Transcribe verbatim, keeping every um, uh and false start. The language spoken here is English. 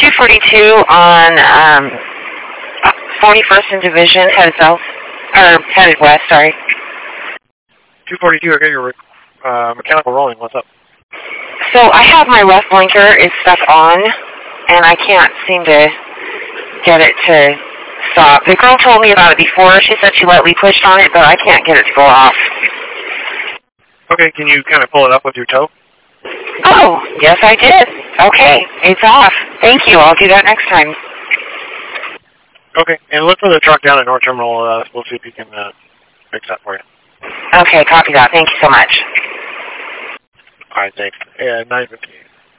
two forty-two on um, forty-first and Division, headed south, or headed west, sorry. two forty-two, okay, your uh, mechanical rolling, what's up? So I have my left blinker is stuck on, and I can't seem to get it to stop. The girl told me about it before. She said she lightly pushed on it, but I can't get it to go off. Okay, can you kind of pull it up with your toe? Oh, yes I did. Okay, it's off. Thank you. I'll do that next time. Okay, and look for the truck down at North Terminal. Uh, we'll see if you can uh, fix that for you. Okay, copy that. Thank you so much. All right, thanks. Yeah, nine fifty-eight.